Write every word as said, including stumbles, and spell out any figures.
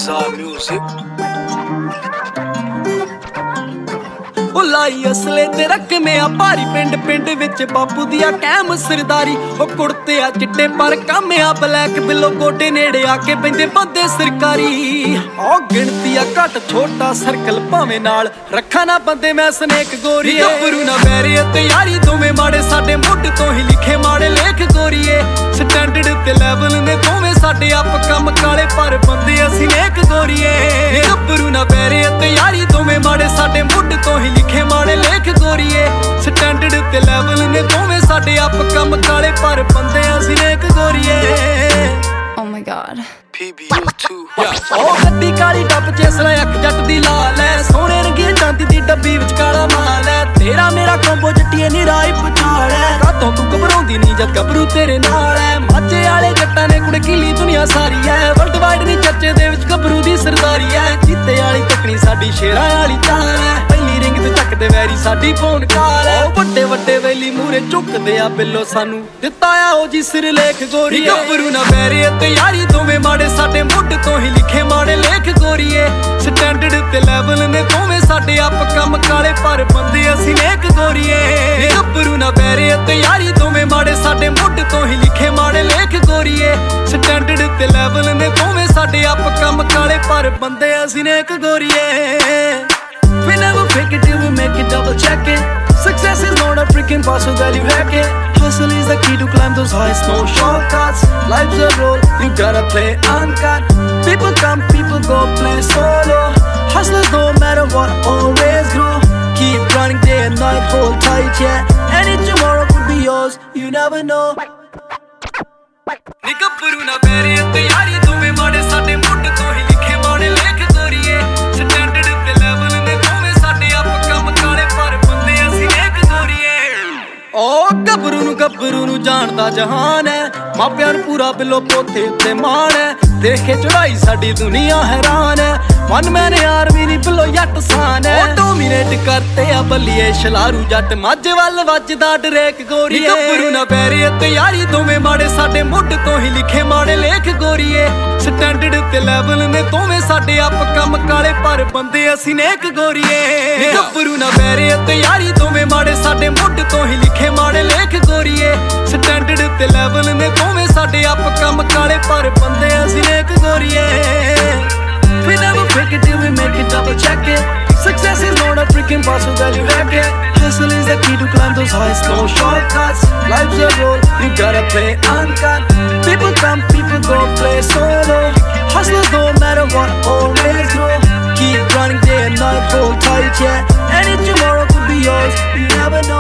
Bazaar Music। ਉਹ ਲਾਈ ਅਸਲੇ ਤੇ ਰਕਮਿਆ ਭਾਰੀ ਪਿੰਡ ਪਿੰਡ ਵਿੱਚ ਬਾਪੂ ਦੀਆਂ ਕੈਮ ਸਰਦਾਰੀ। ਉਹ ਕੁੜਤੇ ਆ ਚਿੱਟੇ ਪਰ ਕਾਮਿਆ ਬਲੈਕ ਬਿੱਲੋ ਗੋਡੇ ਨੇੜੇ ਆ ਕੇ ਪੈਂਦੇ ਬੰਦੇ ਸਰਕਾਰੀ। ਉਹ ਗਿਣਤੀ ਆ ਘੱਟ ਛੋਟਾ ਸਰਕਲ ਭਾਵੇਂ ਨਾਲ ਰੱਖਾ ਨਾ ਬੰਦੇ ਮੈਂ ਸਨੇਕ ਗੋਰੀਏ। ਗੱਭਰੂ ਨਾ ਬੈਰੇ ਤੇ ਯਾਰੀ ਦੋਵੇਂ ਮਾੜੇ ਸਾਡੇ ਮੁੱਢ ਤੋਂ ਹੀ ਲਿਖੇ ਮਾੜੇ ਲੇਖ ਗੋਰੀਏ। ਸਟੈਂਡਰਡ ਤੇ ਲੈਵਲ ਨੇ ਦੋਵੇਂ ਸਾਡੇ ਆਪ ਕੰਮ ਕਾਲੇ ਪਰ ਬੰਦੇ ਅਸੀਂ ਨੇਕ ਗੋਰੀਏ। ਗੱਭਰੂ ਨਾ ਬੈਰੇ ਤੇ ਯਾਰੀ ਦੋਵੇਂ ਮਾੜੇ ਸਾਡੇ ਮੁੱਢ ਤੋਂ ਹੀ ਲਿਖੇ ਮਾੜੇ ਲੇਖ ਗੋਰੀਏ। ਸਟੈਂਡਰਡ ਤੇ ਲੈਵਲ ਨੇ ਦੋਵੇਂ ਸਾਡੇ ਆਪ ਕੰਮ ਕਾਲੇ ਪਰ ਬੰਦੇ ਅਸੀਂ ਨੇਕ ਗੋਰੀਏ। Oh my god P B U two ਉਹ ਗੱਡੀ ਕਾਲੀ ਡੱਬ ਚ ਅਸਲਾ ਅੱਖ ਜੱਟ ਦੀ ਲਾਲ ਐ। ਸੋਹਣੇ ਰੰਗੀ ਚਾਂਦੀ ਦੀ ਡੱਬੀ ਵਿੱਚ ਕਾਲਾ ਮਾਲ ਐ। ਤੇਰਾ ਮੇਰਾ ਕੰਬੋ ਜੱਟੀਏ ਨੀ ਰਾਈ ਪਛਾੜ ਐ। ਕਾਤੋਂ ਤੂੰ ਘਬਰਾਉਂਦੀ ਨੀ ਜਦ ਗੱਭਰੂ ਤੇਰੇ ਨਾਲ ਐ। ਮਾਝੇ ਵਾਲੇ ਜੱਟਾਂ ਨੇ ਕੁੜ ਕੀਲੀ ਦੁਨੀਆ ਸਾਰੀ ਐ। ਵਰਲਡ ਵਾਈਡ ਨੀ ਚਰਚੇ ਦੇ ਵਿੱਚ ਗੱਭਰੂ ਦੀ ਸਰਦਾਰੀ ਐ। ਚੀਤੇ ਵਾਲੀ ਤੱਕਣੀ ਸਾਡੀ ਸ਼ੇਰਾਂ ਵਾਲੀ ਚਾਲ ਐ। ਪਹਿਲੀ ਰਿੰਗ ਤੇ ਚੱਕਦੇ ਵੈਰੀ ਸਾਡੀ ਫੋਨ ਕਾਲ ਐ। ਉਹ ਵੱਡੇ ਵੱਡੇ ਵੈਲੀ ਮੂਰੇ ਝੁਕਦੇ ਆ ਬਿੱਲੋ ਸਾਨੂੰ ਦਿੱਤਾ ਆ ਉਹ ਜੀ ਸਿਰਲੇਖ ਗੋਰੀ। ਗੱਭਰੂ ਨਾ ਬੈਰੇ ਤੇ ਯਾਰੀ ਦੋਵੇਂ ਮਾੜੇ ਸਾਡੇ ਮੁੱਢ ਤੋਂ ਹੀ ਲਿਖੇ ਮਾੜੇ ਲੇਖ ਗੋਰੀਏ। ਸਟੈਂਡਰਡ ਤੇ ਲੈਵਲ ਨੇ ਦੋਵੇਂ ਸਾਡੇ ਆਪ ਕੰਮ ਕਾਲੇ ਪਰ ਬੰਦੇ ਅਸੀਂ ਨੇਕ ਗੋਰੀਏ। ਗੱਭਰੂ ਨਾ ਬੈਰੇ ਤੇ ਯਾਰੀ ਦੋਵੇਂ ਮਾੜੇ ਸਾਡੇ ਮੁੱਢ ਤੋਂ ਹੀ ਲਿਖੇ ਮਾੜੇ ਲੇਖ ਗੋਰੀਏ। ਸਟੈਂਡਰਡ ਤੇ ਲੈਵਲ ਨੇ ਦੋਵੇਂ ਸਾਡੇ ਆਪ ਕੰਮ ਕਾਲੇ ਪਰ ਬੰਦੇ ਅਸੀਂ ਨੇਕ ਗੋਰੀਏ। We never fake it till we make it, double check it. Success is not a freaking puzzle that you hack it. Hustle is the key to climb those heights, no shortcuts. Life's a roll, you gotta play uncut. People come, people go, play solo. Hustlers no matter what, always grow. Keep running day and night, hold tight, yeah. Any tomorrow could be yours, you never know. ਨੀ ਗੱਭਰੂ ਨਾ ਬੈਰੇ ਤੇ ਯਾਰੀ ਦੋਵੇਂ ਮਾੜੇ ਸਾਡੇ ਮੁੱਢ ਤੋਂ ਹੀ ਲਿਖੇ ਮਾੜੇ ਲੇਖ ਗੋਰੀਏ। ਸਟੈਂਡਰਡ ਤੇ ਲੈਵਲ ਨੇ ਦੋਵੇਂ ਸਾਡੇ ਆਪ ਕੰਮ ਕਾਲੇ ਪਰ ਬੰਦੇ ਅਸੀਂ ਨੇਕ ਗੋਰੀਏ। ਉਹ ਗੱਭਰੂ ਨੂੰ ਗੱਭਰੂ ਨੂੰ ਜਾਣਦਾ ਜਹਾਨ ਐ। ਮਾਪਿਆਂ ਨੂੰ ਪੂਰਾ ਬਿੱਲੋ ਪੋਥੇ ਉੱਤੇ ਮਾਣ ਐ। ਦੇਖੇ ਚੜਾਈ ਸਾਡੀ ਦੁਨੀਆ ਹੈਰਾਨ ਐ। ਵਨ ਮੈਨ ਆਰਮੀ ਨੀ ਬਿੱਲੋ ਜੱਟ ਸਾਨ ਐ। ਉਹ ਡੋਮੀਨੇਟ ਕਰਤੇ ਆ ਬੱਲੀਏ ਸ਼ਲਾਰੂ ਜੱਟ ਮੱਝ ਵੱਲ ਵੱਜਦਾ ਡਰੇਕ ਗੋਰੀਏ। ਗੱਭਰੂ ਨਾ ਬੈਰੇ ਤੇ ਯਾਰੀ ਦੋਵੇਂ ਮਾੜੇ ਸਾਡੇ ਮੁੱਢ ਤੋਂ ਹੀ ਲਿਖੇ ਮਾੜੇ ਲੇਖ ਗੋਰੀਏ। ਸਟੈਂਡਰਡ ਤੇ ਲੈਵਲ ਨੇ ਦੋਵੇਂ ਸਾਡੇ ਆਪ ਕੰਮ ਕਾਲੇ ਪਰ ਬੰਦੇ ਅਸੀਂ ਨੇਕ ਗੋਰੀਏ। ਗੱਭਰੂ ਨਾ ਬੈਰੇ ਤੇ ਯਾਰੀ ਦੋਵੇਂ ਮਾੜੇ ਸਾਡੇ ਮੁੱਢ ਤੋਂ ਹੀ ਲਿਖੇ ਮਾੜੇ ਲੇਖ ਗੋਰੀਏ। ਸਟੈਂਡਰਡ ਤੇ ਲੈਵਲ ਨੇ ਦੋਵੇਂ ਸਾਡੇ ਆਪ ਕੰਮ ਕਾਲੇ ਪਰ ਬੰਦੇ ਅਸੀਂ ਨੇਕ ਗੋਰੀਏ। We never fake it till we make it, double check it. Success is not a freaking puzzle that you hack it. Hustle is the key to climb those heights, no shortcuts. Life's a roll, you gotta play uncut. People come, people go, play solo. Hustlers no matter what, always grow. Keep running day and night, hold tight, yeah. Any tomorrow could be yours, you never know.